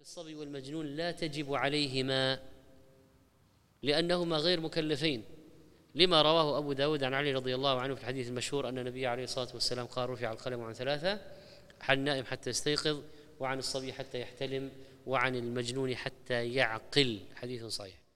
الصبي والمجنون لا تجب عليهما لأنهما غير مكلفين، لما رواه أبو داود عن علي رضي الله عنه في الحديث المشهور أن النبي عليه الصلاة والسلام قال: رفع القلم عن ثلاثة، عن النائم حتى يستيقظ، وعن الصبي حتى يحتلم، وعن المجنون حتى يعقل. حديث صحيح.